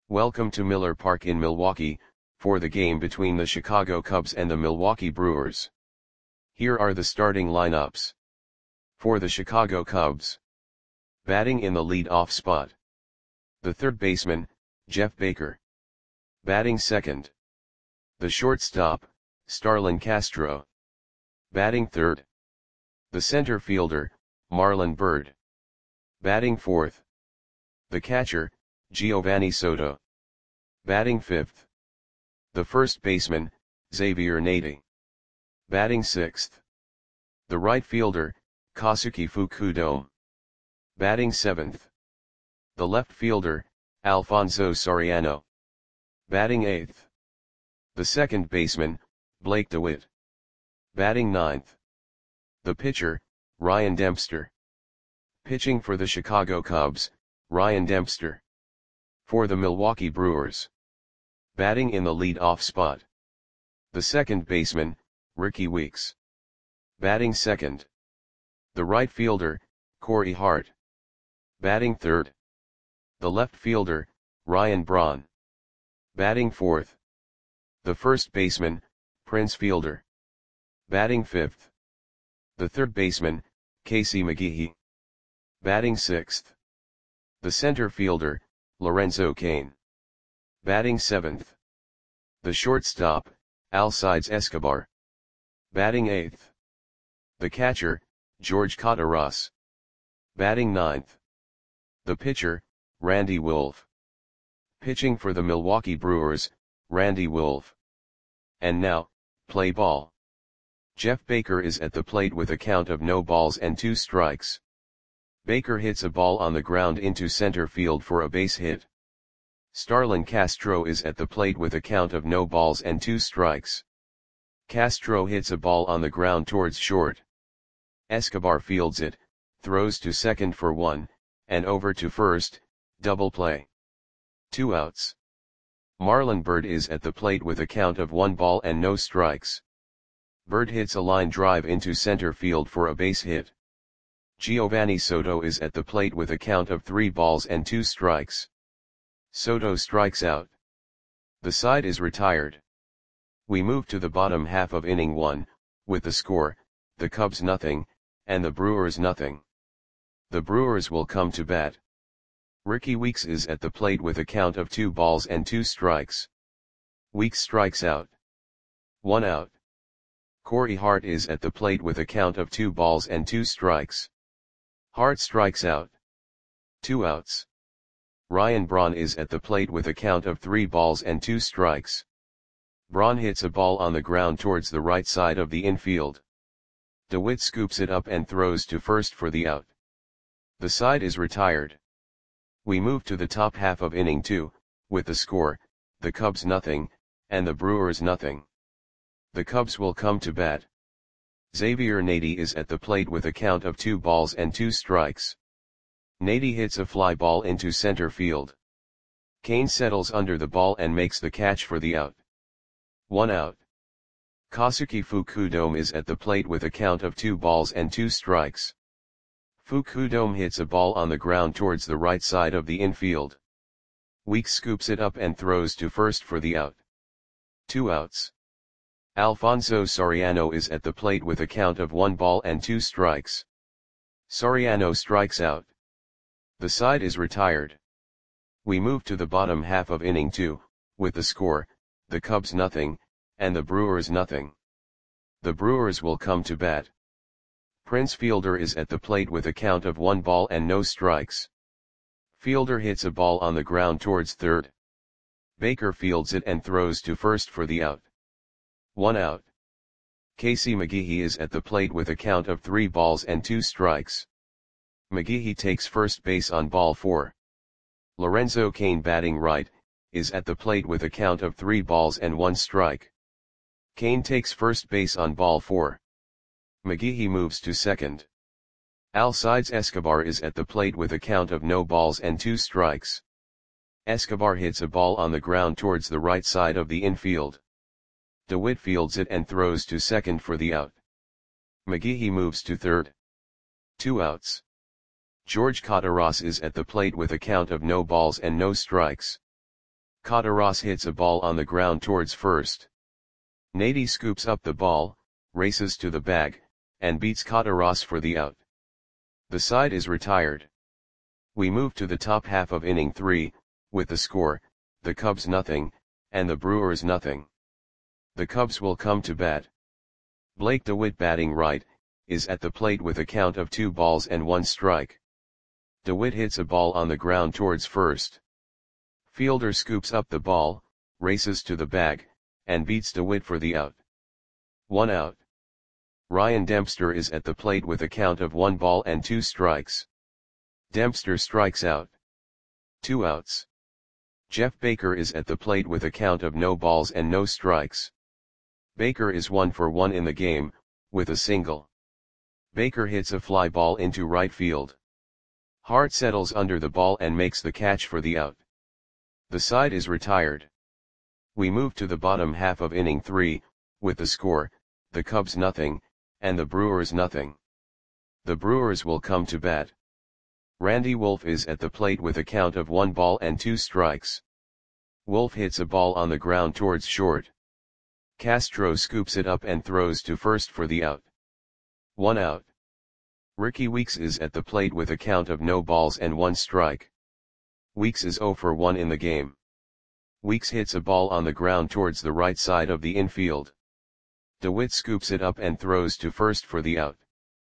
Welcome to Miller Park in Milwaukee, for the game between the Chicago Cubs and the Milwaukee Brewers. Here are the starting lineups. For the Chicago Cubs. Batting in the lead-off spot. The third baseman, Jeff Baker. Batting second. The shortstop, Starlin Castro. Batting third. The center fielder, Marlon Byrd. Batting fourth. The catcher, Giovanni Soto. Batting fifth. The first baseman, Xavier Nady. Batting sixth. The right fielder, Kazuki Fukudome. Batting seventh. The left fielder, Alfonso Soriano. Batting eighth. The second baseman, Blake DeWitt. Batting ninth. The pitcher, Ryan Dempster. Pitching for the Chicago Cubs, Ryan Dempster. For the Milwaukee Brewers. Batting in the lead-off spot. The second baseman, Rickie Weeks. Batting second. The right fielder, Corey Hart. Batting third. The left fielder, Ryan Braun. Batting fourth. The first baseman, Prince Fielder. Batting fifth. The third baseman, Casey McGehee. Batting sixth. The center fielder, Lorenzo Cain. Batting seventh. The shortstop, Alcides Escobar. Batting eighth. The catcher, George Kottaras. Batting ninth. The pitcher, Randy Wolf. Pitching for the Milwaukee Brewers, Randy Wolf. And now, play ball. Jeff Baker is at the plate with a count of no balls and 2 strikes. Baker hits a ball on the ground into center field for a base hit. Starlin Castro is at the plate with a count of no balls and 2 strikes. Castro hits a ball on the ground towards short. Escobar fields it, throws to second for 1, and over to first, double play. 2 outs. Marlon Byrd is at the plate with a count of 1 ball and no strikes. Byrd hits a line drive into center field for a base hit. Giovanni Soto is at the plate with a count of 3 balls and 2 strikes. Soto strikes out. The side is retired. We move to the bottom half of inning 1, with the score, the Cubs nothing, and the Brewers nothing. The Brewers will come to bat. Rickie Weeks is at the plate with a count of 2 balls and 2 strikes. Weeks strikes out. 1 out. Corey Hart is at the plate with a count of 2 balls and 2 strikes. Hart strikes out. 2 outs. Ryan Braun is at the plate with a count of 3 balls and 2 strikes. Braun hits a ball on the ground towards the right side of the infield. DeWitt scoops it up and throws to first for the out. The side is retired. We move to the top half of inning 2, with the score, the Cubs nothing, and the Brewers nothing. The Cubs will come to bat. Xavier Nady is at the plate with a count of 2 balls and 2 strikes. Nady hits a fly ball into center field. Cain settles under the ball and makes the catch for the out. 1 out. Kazuki Fukudome is at the plate with a count of 2 balls and 2 strikes. Fukudome hits a ball on the ground towards the right side of the infield. Weeks scoops it up and throws to first for the out. 2 outs. Alfonso Soriano is at the plate with a count of 1 ball and 2 strikes. Soriano strikes out. The side is retired. We move to the bottom half of inning 2, with the score, the Cubs nothing, and the Brewers nothing. The Brewers will come to bat. Prince Fielder is at the plate with a count of 1 ball and no strikes. Fielder hits a ball on the ground towards third. Baker fields it and throws to first for the out. 1 out. Casey McGehee is at the plate with a count of 3 balls and 2 strikes. McGehee takes first base on ball 4. Lorenzo Cain, batting right, is at the plate with a count of 3 balls and 1 strike. Cain takes first base on ball 4. McGehee moves to second. Alcides Escobar is at the plate with a count of no balls and 2 strikes. Escobar hits a ball on the ground towards the right side of the infield. DeWitt fields it and throws to second for the out. McGehee moves to third. 2 outs. George Kottaras is at the plate with a count of no balls and no strikes. Kataras hits a ball on the ground towards first. Nady scoops up the ball, races to the bag, and beats Kataras for the out. The side is retired. We move to the top half of inning 3, with the score, the Cubs nothing, and the Brewers nothing. The Cubs will come to bat. Blake DeWitt, batting right, is at the plate with a count of 2 balls and 1 strike. DeWitt hits a ball on the ground towards first. Fielder scoops up the ball, races to the bag, and beats DeWitt for the out. 1 out. Ryan Dempster is at the plate with a count of 1 ball and 2 strikes. Dempster strikes out. 2 outs. Jeff Baker is at the plate with a count of no balls and no strikes. Baker is 1 for 1 in the game, with a single. Baker hits a fly ball into right field. Hart settles under the ball and makes the catch for the out. The side is retired. We move to the bottom half of inning 3, with the score, the Cubs nothing, and the Brewers nothing. The Brewers will come to bat. Randy Wolf is at the plate with a count of 1 ball and 2 strikes. Wolf hits a ball on the ground towards short. Castro scoops it up and throws to first for the out. 1 out. Ricky Weeks is at the plate with a count of no balls and 1 strike. Weeks is 0 for 1 in the game. Weeks hits a ball on the ground towards the right side of the infield. DeWitt scoops it up and throws to first for the out.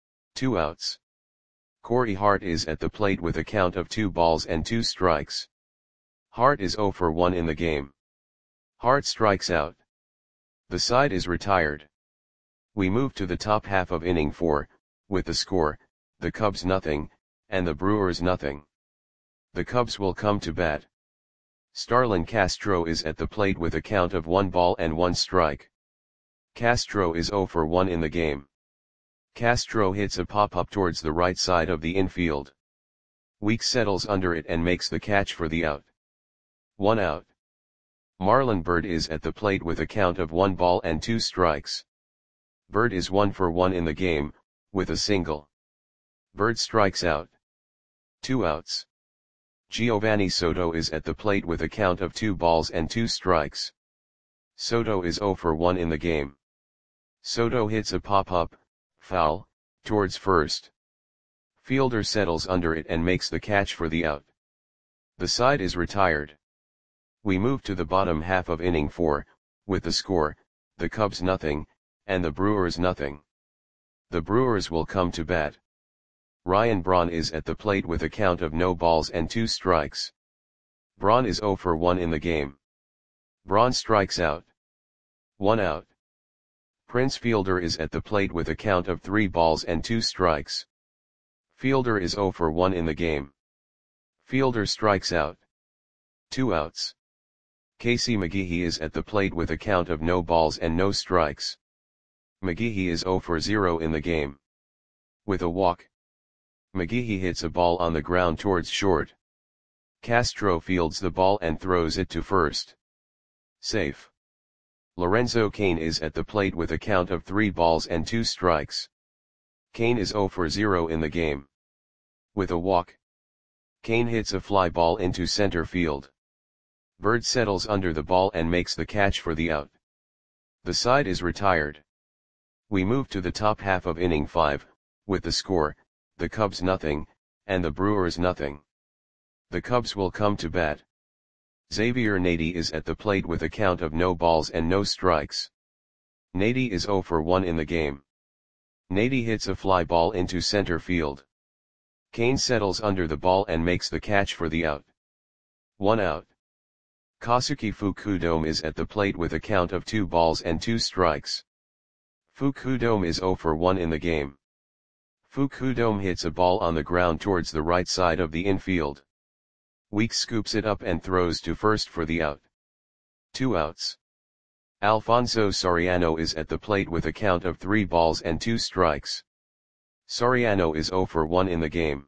2 outs. Corey Hart is at the plate with a count of 2 balls and 2 strikes. Hart is 0 for 1 in the game. Hart strikes out. The side is retired. We move to the top half of inning 4, with the score, the Cubs nothing, and the Brewers nothing. The Cubs will come to bat. Starlin Castro is at the plate with a count of 1 ball and 1 strike. Castro is 0 for 1 in the game. Castro hits a pop-up towards the right side of the infield. Weeks settles under it and makes the catch for the out. 1 out. Marlon Byrd is at the plate with a count of 1 ball and 2 strikes. Byrd is 1 for 1 in the game, with a single. Byrd strikes out. 2 outs. Giovanni Soto is at the plate with a count of 2 balls and 2 strikes. Soto is 0 for 1 in the game. Soto hits a pop-up, foul, towards first. Fielder settles under it and makes the catch for the out. The side is retired. We move to the bottom half of inning 4, with the score, the Cubs nothing, and the Brewers nothing. The Brewers will come to bat. Ryan Braun is at the plate with a count of no balls and 2 strikes. Braun is 0 for 1 in the game. Braun strikes out. 1 out. Prince Fielder is at the plate with a count of 3 balls and 2 strikes. Fielder is 0 for 1 in the game. Fielder strikes out. 2 outs. Casey McGehee is at the plate with a count of no balls and no strikes. McGehee is 0 for 0 in the game. With a walk. McGehee hits a ball on the ground towards short. Castro fields the ball and throws it to first. Safe. Lorenzo Cain is at the plate with a count of 3 balls and 2 strikes. Cain is 0 for 0 in the game. With a walk. Cain hits a fly ball into center field. Byrd settles under the ball and makes the catch for the out. The side is retired. We move to the top half of inning 5, with the score, the Cubs nothing, and the Brewers nothing. The Cubs will come to bat. Xavier Nady is at the plate with a count of no balls and no strikes. Nady is 0 for 1 in the game. Nady hits a fly ball into center field. Cain settles under the ball and makes the catch for the out. 1 out. Kosuke Fukudome is at the plate with a count of 2 balls and 2 strikes. Fukudome is 0 for 1 in the game. Fukudome hits a ball on the ground towards the right side of the infield. Weeks scoops it up and throws to first for the out. 2 outs. Alfonso Soriano is at the plate with a count of 3 balls and 2 strikes. Soriano is 0 for 1 in the game.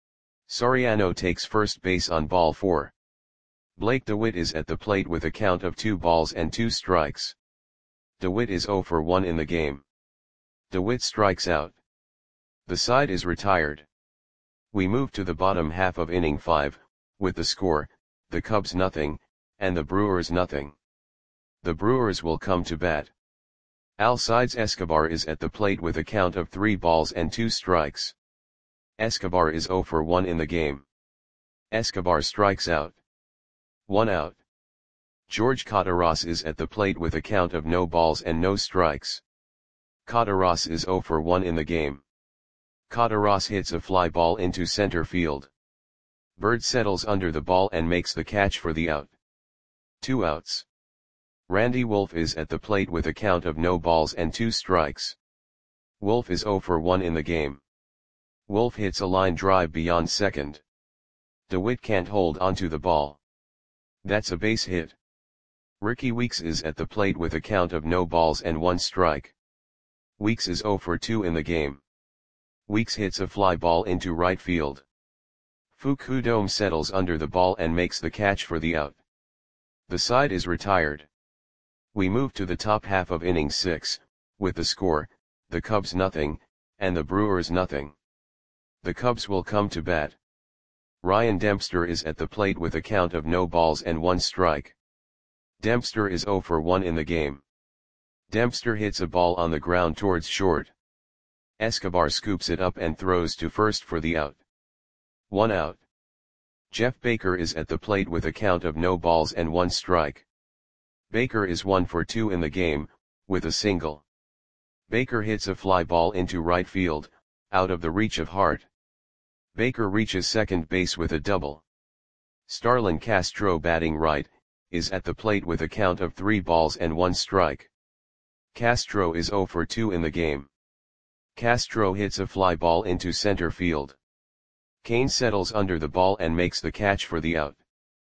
Soriano takes first base on ball 4. Blake DeWitt is at the plate with a count of 2 balls and 2 strikes. DeWitt is 0 for 1 in the game. DeWitt strikes out. The side is retired. We move to the bottom half of inning 5, with the score, the Cubs nothing, and the Brewers nothing. The Brewers will come to bat. Alcides Escobar is at the plate with a count of 3 balls and 2 strikes. Escobar is 0 for 1 in the game. Escobar strikes out. 1 out. George Cataras is at the plate with a count of no balls and no strikes. Cataras is 0 for 1 in the game. Cataras hits a fly ball into center field. Bird settles under the ball and makes the catch for the out. 2 outs. Randy Wolf is at the plate with a count of no balls and 2 strikes. Wolf is 0 for 1 in the game. Wolf hits a line drive beyond second. DeWitt can't hold onto the ball. That's a base hit. Ricky Weeks is at the plate with a count of no balls and 1 strike. Weeks is 0 for 2 in the game. Weeks hits a fly ball into right field. Fukudome settles under the ball and makes the catch for the out. The side is retired. We move to the top half of inning 6, with the score, the Cubs nothing, and the Brewers nothing. The Cubs will come to bat. Ryan Dempster is at the plate with a count of no balls and 1 strike. Dempster is 0 for 1 in the game. Dempster hits a ball on the ground towards short. Escobar scoops it up and throws to first for the out. 1 out. Jeff Baker is at the plate with a count of no balls and 1 strike. Baker is 1 for 2 in the game, with a single. Baker hits a fly ball into right field, out of the reach of Hart. Baker reaches second base with a double. Starlin Castro, batting right, is at the plate with a count of 3 balls and 1 strike. Castro is 0 for 2 in the game. Castro hits a fly ball into center field. Kane settles under the ball and makes the catch for the out.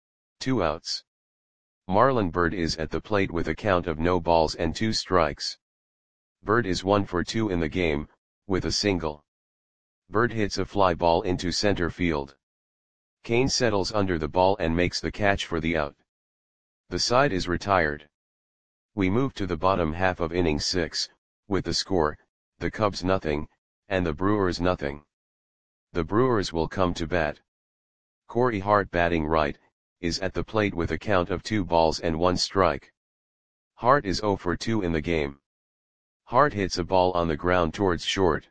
2 outs. Marlon Byrd is at the plate with a count of no balls and 2 strikes. Byrd is 1 for 2 in the game, with a single. Byrd hits a fly ball into center field. Kane settles under the ball and makes the catch for the out. The side is retired. We move to the bottom half of inning 6, with the score, the Cubs nothing, and the Brewers nothing. The Brewers will come to bat. Corey Hart, batting right, is at the plate with a count of 2 balls and 1 strike. Hart is 0 for 2 in the game. Hart hits a ball on the ground towards short.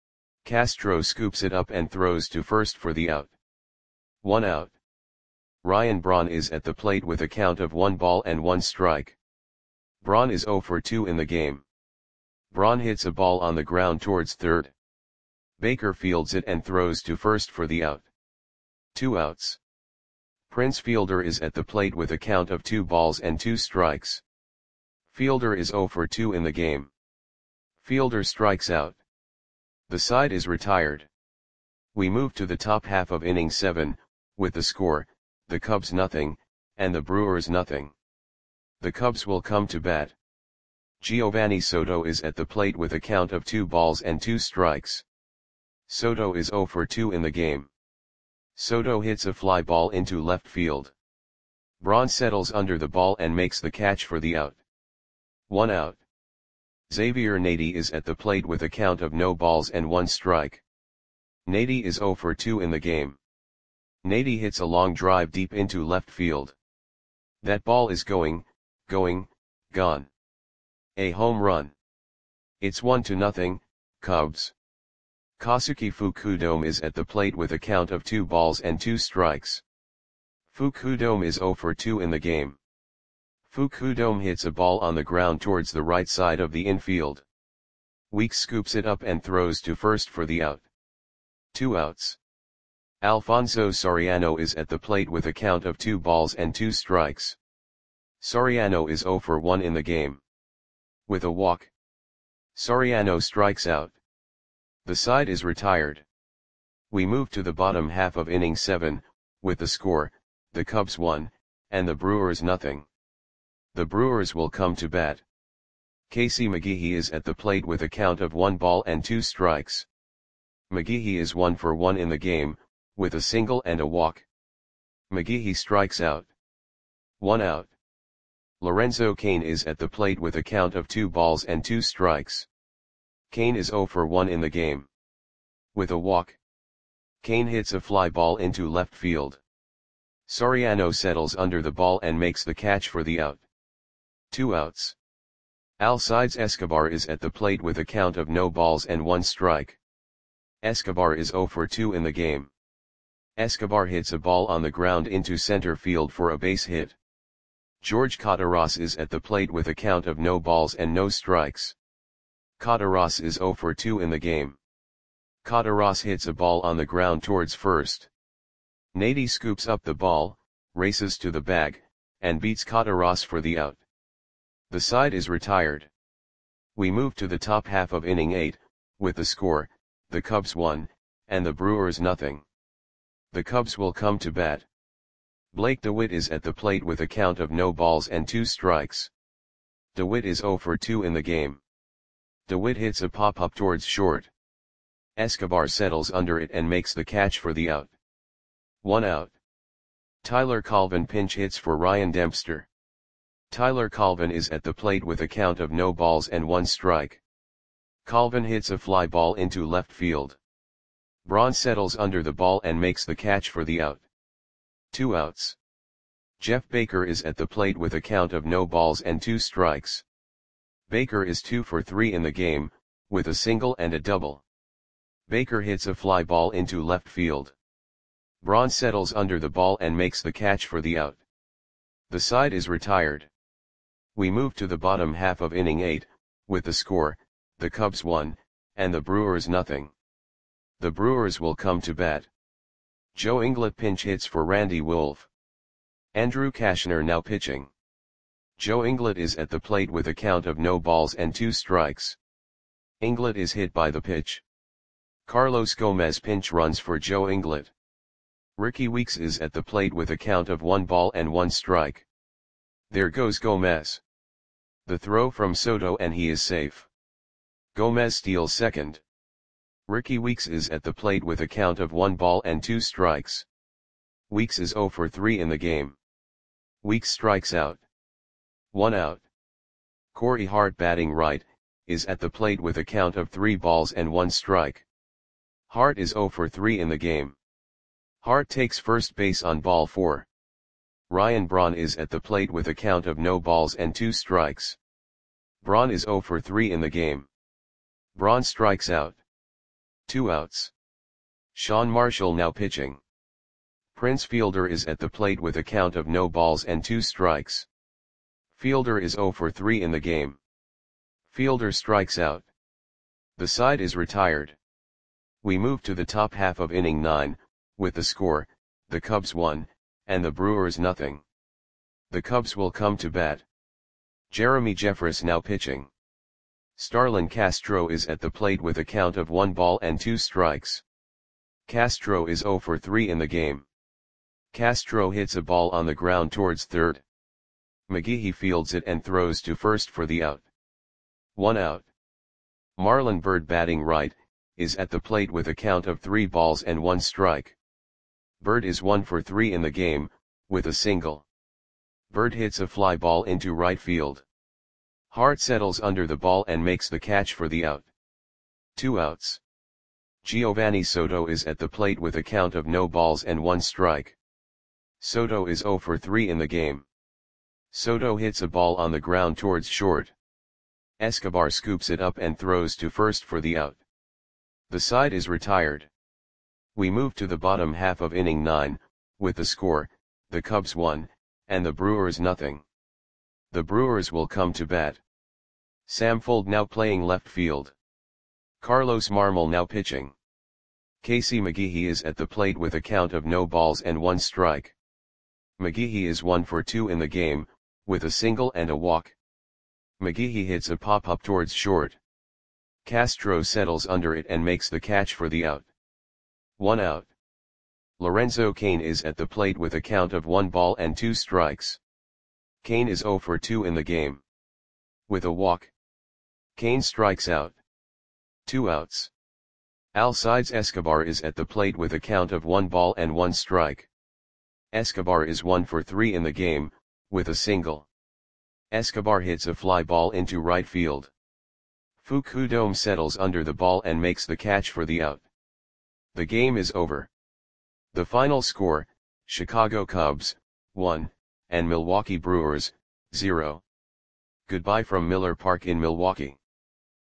Castro scoops it up and throws to first for the out. 1 out. Ryan Braun is at the plate with a count of 1 ball and 1 strike. Braun is 0 for 2 in the game. Braun hits a ball on the ground towards third. Baker fields it and throws to first for the out. 2 outs. Prince Fielder is at the plate with a count of 2 balls and 2 strikes. Fielder is 0 for 2 in the game. Fielder strikes out. The side is retired. We move to the top half of inning 7, with the score, the Cubs nothing, and the Brewers nothing. The Cubs will come to bat. Giovanni Soto is at the plate with a count of 2 balls and 2 strikes. Soto is 0 for 2 in the game. Soto hits a fly ball into left field. Braun settles under the ball and makes the catch for the out. 1 out. Xavier Nady is at the plate with a count of no balls and 1 strike. Nady is 0 for 2 in the game. Nady hits a long drive deep into left field. That ball is gone. A home run. It's 1-0, Cubs. Kazuki Fukudome is at the plate with a count of 2 balls and 2 strikes. Fukudome is 0 for 2 in the game. Fukudome hits a ball on the ground towards the right side of the infield. Weeks scoops it up and throws to first for the out. 2 outs. Alfonso Soriano is at the plate with a count of 2 balls and 2 strikes. Soriano is 0 for 1 in the game. With a walk, Soriano strikes out. The side is retired. We move to the bottom half of inning 7, with the score, the Cubs 1, and the Brewers nothing. The Brewers will come to bat. Casey McGehee is at the plate with a count of 1 ball and 2 strikes. McGehee is 1 for 1 in the game, with a single and a walk. McGehee strikes out. 1 out. Lorenzo Cain is at the plate with a count of 2 balls and 2 strikes. Cain is 0 for 1 in the game. With a walk, Cain hits a fly ball into left field. Soriano settles under the ball and makes the catch for the out. 2 outs. Alcides Escobar is at the plate with a count of no balls and 1 strike. Escobar is 0 for 2 in the game. Escobar hits a ball on the ground into center field for a base hit. George Cataras is at the plate with a count of no balls and no strikes. Cataras is 0 for 2 in the game. Cataras hits a ball on the ground towards first. Nady scoops up the ball, races to the bag, and beats Cataras for the out. The side is retired. We move to the top half of inning 8, with the score, the Cubs 1, and the Brewers nothing. The Cubs will come to bat. Blake DeWitt is at the plate with a count of no balls and 2 strikes. DeWitt is 0 for 2 in the game. DeWitt hits a pop-up towards short. Escobar settles under it and makes the catch for the out. 1 out. Tyler Colvin pinch hits for Ryan Dempster. Tyler Colvin is at the plate with a count of no balls and 1 strike. Colvin hits a fly ball into left field. Braun settles under the ball and makes the catch for the out. 2 outs. Jeff Baker is at the plate with a count of no balls and 2 strikes. Baker is 2 for 3 in the game, with a single and a double. Baker hits a fly ball into left field. Braun settles under the ball and makes the catch for the out. The side is retired. We move to the bottom half of inning 8, with the score, the Cubs 1, and the Brewers nothing. The Brewers will come to bat. Joe Inglet pinch hits for Randy Wolf. Andrew Cashner now pitching. Joe Inglet is at the plate with a count of no balls and 2 strikes. Inglet is hit by the pitch. Carlos Gomez pinch runs for Joe Inglet. Ricky Weeks is at the plate with a count of 1 ball and 1 strike. There goes Gomez. The throw from Soto and he is safe. Gomez steals second. Ricky Weeks is at the plate with a count of 1 ball and 2 strikes. Weeks is 0 for 3 in the game. Weeks strikes out. 1 out. Corey Hart batting right, is at the plate with a count of 3 balls and 1 strike. Hart is 0 for 3 in the game. Hart takes first base on ball 4. Ryan Braun is at the plate with a count of no balls and 2 strikes. Braun is 0 for 3 in the game. Braun strikes out. 2 outs. Sean Marshall now pitching. Prince Fielder is at the plate with a count of no balls and 2 strikes. Fielder is 0 for 3 in the game. Fielder strikes out. The side is retired. We move to the top half of inning 9, with the score, the Cubs 1, and the Brewers nothing. The Cubs will come to bat. Jeremy Jeffress now pitching. Starlin Castro is at the plate with a count of 1 ball and 2 strikes. Castro is 0 for 3 in the game. Castro hits a ball on the ground towards third. McGehee fields it and throws to first for the out. 1 out. Marlon Byrd batting right, is at the plate with a count of 3 balls and 1 strike. Byrd is 1 for 3 in the game, with a single. Byrd hits a fly ball into right field. Hart settles under the ball and makes the catch for the out. 2 outs. Giovanni Soto is at the plate with a count of no balls and 1 strike. Soto is 0 for 3 in the game. Soto hits a ball on the ground towards short. Escobar scoops it up and throws to first for the out. The side is retired. We move to the bottom half of inning 9, with the score, the Cubs 1, and the Brewers nothing. The Brewers will come to bat. Sam Fuld now playing left field. Carlos Marmol now pitching. Casey McGehee is at the plate with a count of no balls and 1 strike. McGehee is 1 for 2 in the game, with a single and a walk. McGehee hits a pop-up towards short. Castro settles under it and makes the catch for the out. 1 out. Lorenzo Cain is at the plate with a count of 1 ball and 2 strikes. Cain is 0 for 2 in the game. With a walk. Cain strikes out. 2 outs. Alcides Escobar is at the plate with a count of 1 ball and 1 strike. Escobar is 1 for 3 in the game, with a single. Escobar hits a fly ball into right field. Fukudome settles under the ball and makes the catch for the out. The game is over. The final score, Chicago Cubs, 1, and Milwaukee Brewers, 0. Goodbye from Miller Park in Milwaukee.